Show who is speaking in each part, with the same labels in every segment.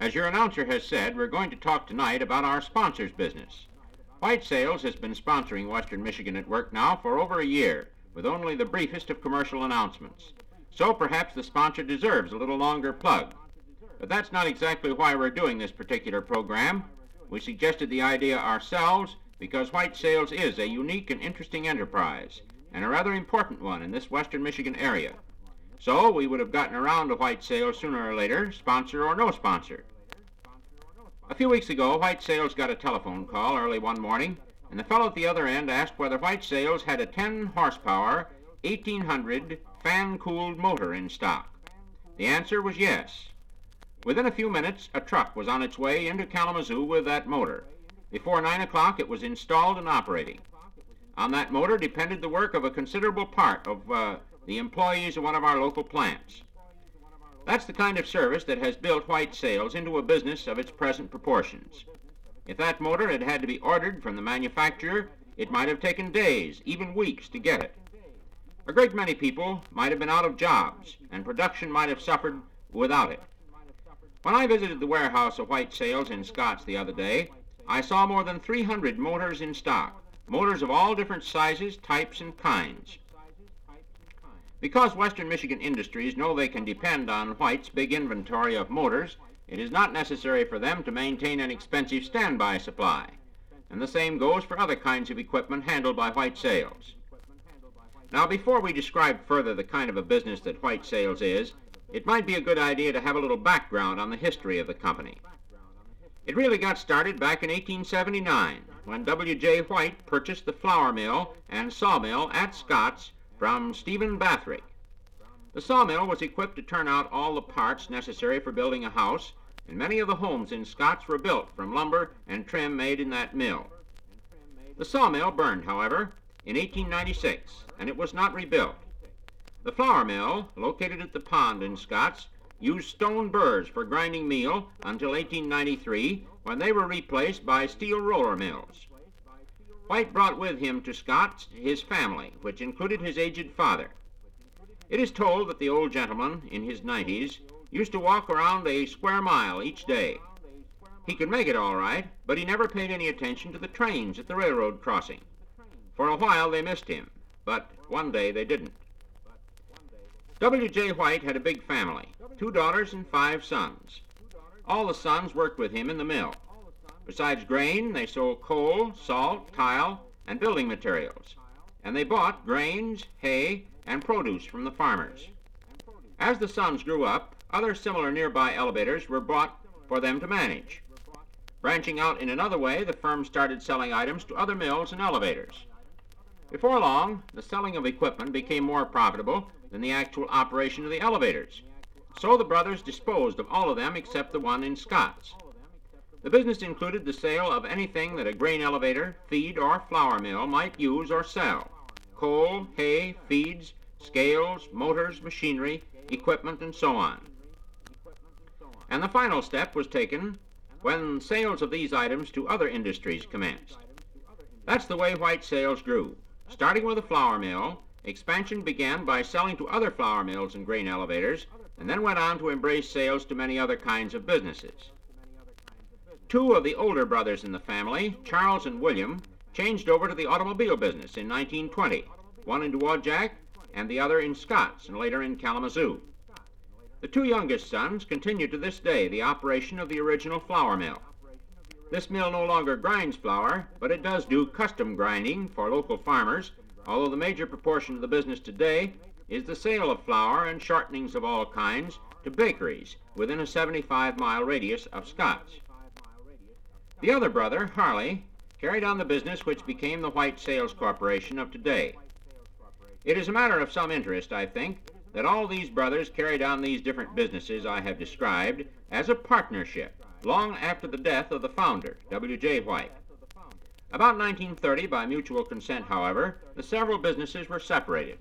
Speaker 1: As your announcer has said, we're going to talk tonight about our sponsor's business. White Sales has been sponsoring Western Michigan at Work now for over a year, with only the briefest of commercial announcements. So perhaps the sponsor deserves a little longer plug. But that's not exactly why we're doing this particular program. We suggested the idea ourselves because White Sales is a unique and interesting enterprise, and a rather important one in this Western Michigan area. So we would have gotten around to White Sales sooner or later, sponsor or no sponsor. A few weeks ago, White Sales got a telephone call early one morning, and the fellow at the other end asked whether White Sales had a 10-horsepower, 1800 fan-cooled motor in stock. The answer was yes. Within a few minutes, a truck was on its way into Kalamazoo with that motor. Before 9 o'clock, it was installed and operating. On that motor depended the work of a considerable part of the employees of one of our local plants. That's the kind of service that has built White Sales into a business of its present proportions. If that motor had had to be ordered from the manufacturer, it might have taken days, even weeks, to get it. A great many people might have been out of jobs, and production might have suffered without it. When I visited the warehouse of White Sales in Scotts the other day, I saw more than 300 motors in stock, motors of all different sizes, types, and kinds. Because Western Michigan industries know they can depend on White's big inventory of motors, it is not necessary for them to maintain an expensive standby supply, and the same goes for other kinds of equipment handled by White Sales. Now, before we describe further the kind of a business that White Sales is, it might be a good idea to have a little background on the history of the company. It really got started back in 1879, when W.J. White purchased the flour mill and sawmill at Scotts from Stephen Bathrick. The sawmill was equipped to turn out all the parts necessary for building a house, and many of the homes in Scotts were built from lumber and trim made in that mill. The sawmill burned, however, in 1896, and it was not rebuilt. The flour mill, located at the pond in Scotts, used stone burrs for grinding meal until 1893, when they were replaced by steel roller mills. White brought with him to Scotts his family, which included his aged father. It is told that the old gentleman, in his 90s, used to walk around a square mile each day. He could make it all right, but he never paid any attention to the trains at the railroad crossing. For a while they missed him, but one day they didn't. W.J. White had a big family, 2 daughters and 5 sons. All the sons worked with him in the mill. Besides grain, they sold coal, salt, tile, and building materials, and they bought grains, hay, and produce from the farmers. As the sons grew up, other similar nearby elevators were bought for them to manage. Branching out in another way, the firm started selling items to other mills and elevators. Before long, the selling of equipment became more profitable than the actual operation of the elevators. So the brothers disposed of all of them except the one in Scotts. The business included the sale of anything that a grain elevator, feed, or flour mill might use or sell: coal, hay, feeds, scales, motors, machinery, equipment, and so on. And the final step was taken when sales of these items to other industries commenced. That's the way White Sales grew. Starting with a flour mill, expansion began by selling to other flour mills and grain elevators, and then went on to embrace sales to many other kinds of businesses. 2 of the older brothers in the family, Charles and William, changed over to the automobile business in 1920, one in Dowagiac and the other in Scotts and later in Kalamazoo. The 2 youngest sons continue to this day the operation of the original flour mill. This mill no longer grinds flour, but it does do custom grinding for local farmers, although the major proportion of the business today is the sale of flour and shortenings of all kinds to bakeries within a 75-mile radius of Scotts. The other brother, Harley, carried on the business which became the White Sales Corporation of today. It is a matter of some interest, I think, that all these brothers carried on these different businesses I have described as a partnership long after the death of the founder, W.J. White. About 1930, by mutual consent, however, the several businesses were separated.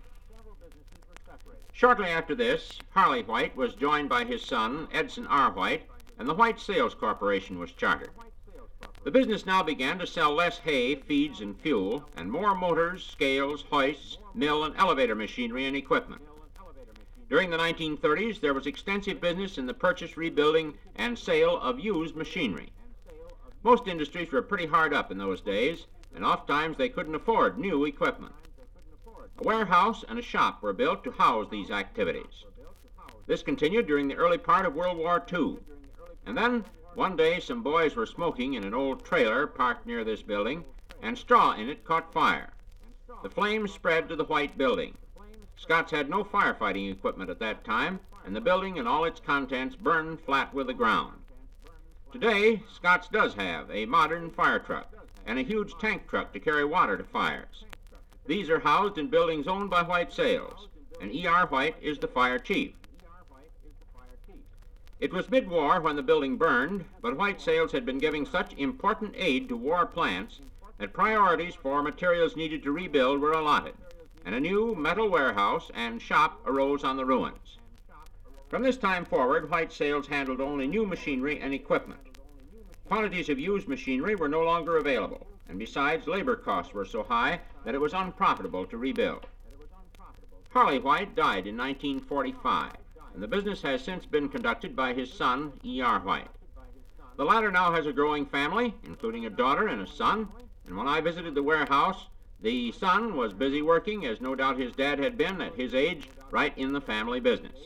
Speaker 1: Shortly after this, Harley White was joined by his son, Edson R. White, and the White Sales Corporation was chartered. The business now began to sell less hay, feeds, and fuel, and more motors, scales, hoists, mill and elevator machinery and equipment. During the 1930s, there was extensive business in the purchase, rebuilding, and sale of used machinery. Most industries were pretty hard up in those days, and oftentimes they couldn't afford new equipment. A warehouse and a shop were built to house these activities. This continued during the early part of World War II. And then, one day, some boys were smoking in an old trailer parked near this building, and straw in it caught fire. The flames spread to the white building. Scott's had no firefighting equipment at that time, and the building and all its contents burned flat with the ground. Today, Scott's does have a modern fire truck and a huge tank truck to carry water to fires. These are housed in buildings owned by White Sales, and E.R. White is the fire chief. It was mid-war when the building burned, but White Sales had been giving such important aid to war plants that priorities for materials needed to rebuild were allotted, and a new metal warehouse and shop arose on the ruins. From this time forward, White Sales handled only new machinery and equipment. Quantities of used machinery were no longer available, and besides, labor costs were so high that it was unprofitable to rebuild. Harley White died in 1945, and the business has since been conducted by his son, E.R. White. The latter now has a growing family, including a daughter and a son, and when I visited the warehouse, the son was busy working, as no doubt his dad had been at his age, right in the family business.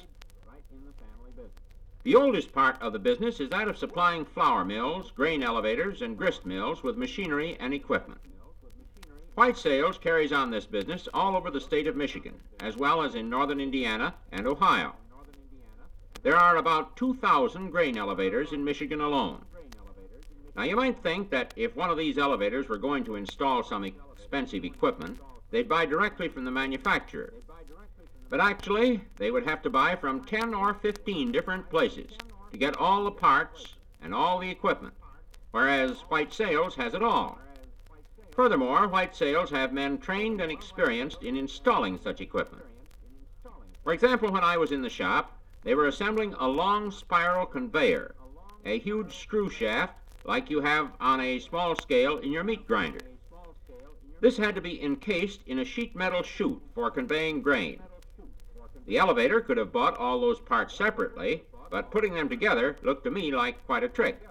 Speaker 1: The oldest part of the business is that of supplying flour mills, grain elevators, and grist mills with machinery and equipment. White Sales carries on this business all over the state of Michigan, as well as in northern Indiana and Ohio. There are about 2,000 grain elevators in Michigan alone. Now, you might think that if one of these elevators were going to install some expensive equipment, they'd buy directly from the manufacturer. But actually, they would have to buy from 10 or 15 different places to get all the parts and all the equipment, whereas White Sales has it all. Furthermore, White Sales have men trained and experienced in installing such equipment. For example, when I was in the shop, they were assembling a long spiral conveyor, a huge screw shaft like you have on a small scale in your meat grinder. This had to be encased in a sheet metal chute for conveying grain. The elevator could have bought all those parts separately, but putting them together looked to me like quite a trick.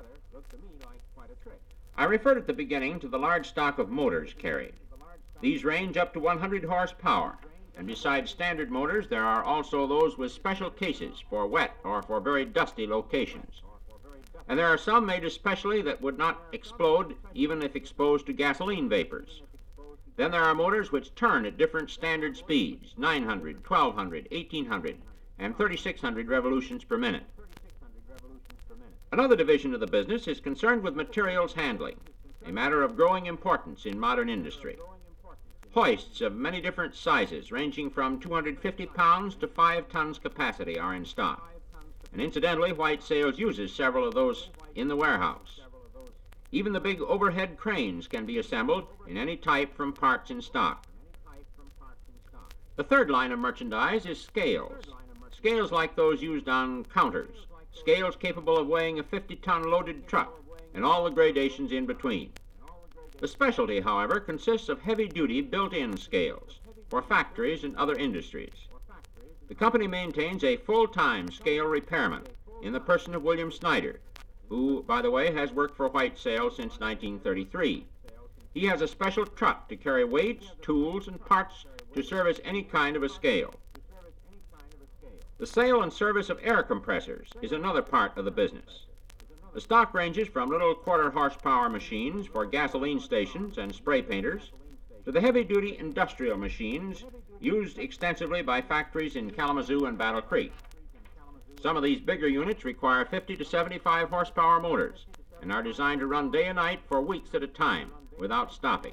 Speaker 1: I referred at the beginning to the large stock of motors carried. These range up to 100 horsepower, and besides standard motors, there are also those with special cases for wet or for very dusty locations. And there are some made especially that would not explode even if exposed to gasoline vapors. Then there are motors which turn at different standard speeds, 900, 1200, 1800, and 3600 revolutions per minute. Another division of the business is concerned with materials handling, a matter of growing importance in modern industry. Hoists of many different sizes, ranging from 250 pounds to 5 tons capacity, are in stock. And incidentally, White Sales uses several of those in the warehouse. Even the big overhead cranes can be assembled in any type from parts in stock. The third line of merchandise is scales. Scales like those used on counters. Scales capable of weighing a 50-ton loaded truck and all the gradations in between. The specialty, however, consists of heavy-duty built-in scales for factories and other industries. The company maintains a full-time scale repairman in the person of William Snyder, who, by the way, has worked for White Sales since 1933. He has a special truck to carry weights, tools, and parts to service any kind of a scale. The sale and service of air compressors is another part of the business. The stock ranges from little quarter-horsepower machines for gasoline stations and spray painters to the heavy-duty industrial machines used extensively by factories in Kalamazoo and Battle Creek. Some of these bigger units require 50 to 75 horsepower motors and are designed to run day and night for weeks at a time without stopping.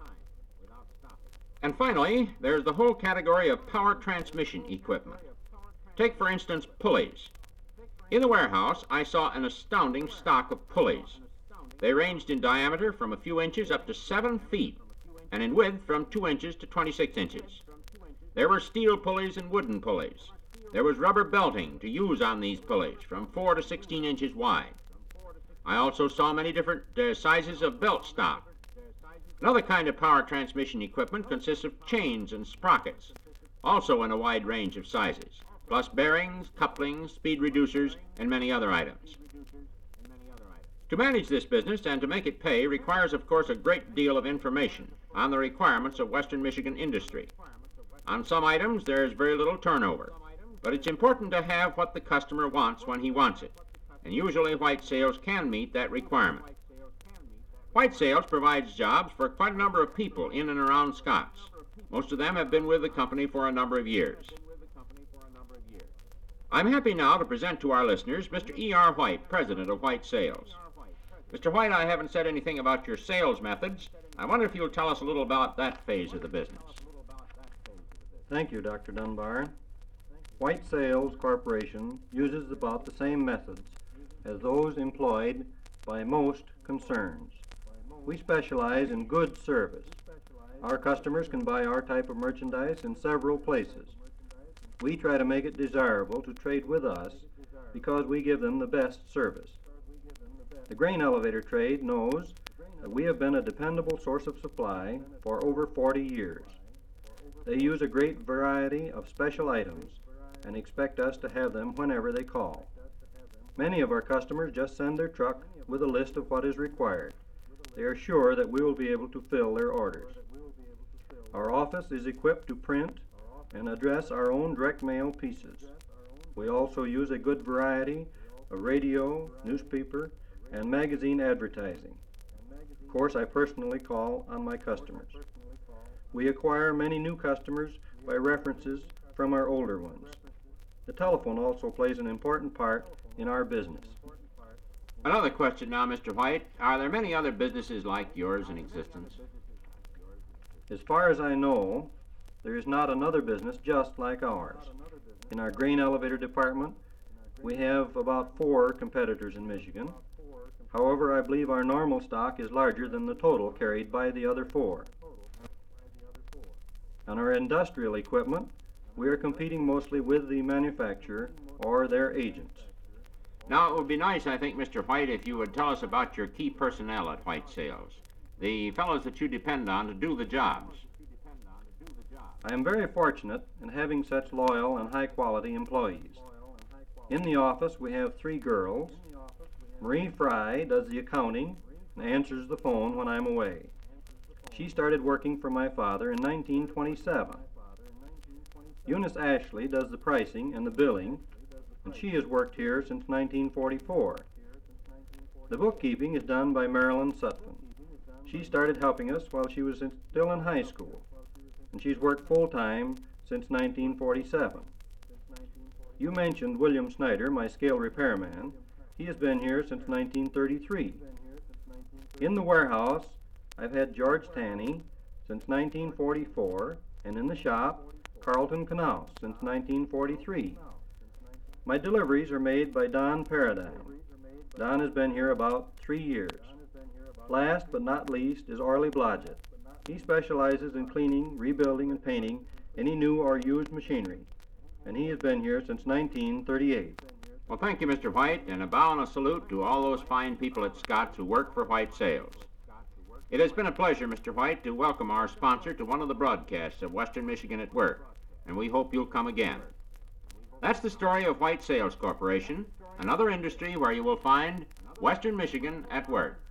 Speaker 1: And finally, there's the whole category of power transmission equipment. Take, for instance, pulleys. In the warehouse, I saw an astounding stock of pulleys. They ranged in diameter from a few inches up to 7 feet, and in width from 2 inches to 26 inches. There were steel pulleys and wooden pulleys. There was rubber belting to use on these pulleys from 4 to 16 inches wide. I also saw many different sizes of belt stock. Another kind of power transmission equipment consists of chains and sprockets, also in a wide range of sizes. plus bearings, couplings, speed reducers, and many other items. To manage this business and to make it pay requires, of course, a great deal of information on the requirements of Western Michigan industry. On some items, there's very little turnover, but it's important to have what the customer wants when he wants it, and usually White Sales can meet that requirement. White Sales provides jobs for quite a number of people in and around Scotts. Most of them have been with the company for a number of years. I'm happy now to present to our listeners Mr. E.R. White, President of White Sales. Mr. White, I haven't said anything about your sales methods. I wonder if you'll tell us a little about that phase of the business.
Speaker 2: Thank you, Dr. Dunbar. White Sales Corporation uses about the same methods as those employed by most concerns. We specialize in good service. Our customers can buy our type of merchandise in several places. We try to make it desirable to trade with us because we give them the best service. The grain elevator trade knows that we have been a dependable source of supply for over 40 years. They use a great variety of special items and expect us to have them whenever they call. Many of our customers just send their truck with a list of what is required. They are sure that we will be able to fill their orders. Our office is equipped to print and address our own direct mail pieces. We also use a good variety of radio, newspaper, and magazine advertising. Of course, I personally call on my customers. We acquire many new customers by references from our older ones. The telephone also plays an important part in our business.
Speaker 1: Another question now, Mr. White. Are there many other businesses like yours in existence?
Speaker 2: As far as I know, there is not another business just like ours. In our grain elevator department, we have about 4 competitors in Michigan. However, I believe our normal stock is larger than the total carried by the other 4. On our industrial equipment, we are competing mostly with the manufacturer or their agents.
Speaker 1: Now, it would be nice, I think, Mr. White, if you would tell us about your key personnel at White Sales, the fellows that you depend on to do the jobs.
Speaker 2: I am very fortunate in having such loyal and high-quality employees. In the office, we have 3 girls. Marie Fry does the accounting and answers the phone when I'm away. She started working for my father in 1927. Eunice Ashley does the pricing and the billing, and she has worked here since 1944. The bookkeeping is done by Marilyn Sutphin. She started helping us while she was still in high school, and she's worked full-time since 1947. You mentioned William Snyder, my scale repairman. He has been here since 1933. In the warehouse, I've had George Tanney since 1944, and in the shop, Carlton Knaus since 1943. My deliveries are made by Don Paradigm. Don has been here about 3 years. Last but not least is Orly Blodgett. He specializes in cleaning, rebuilding, and painting any new or used machinery, and he has been here since 1938.
Speaker 1: Well, thank you, Mr. White, and a bow and a salute to all those fine people at Scotts who work for White Sales. It has been a pleasure, Mr. White, to welcome our sponsor to one of the broadcasts of Western Michigan at Work, and we hope you'll come again. That's the story of White Sales Corporation, another industry where you will find Western Michigan at work.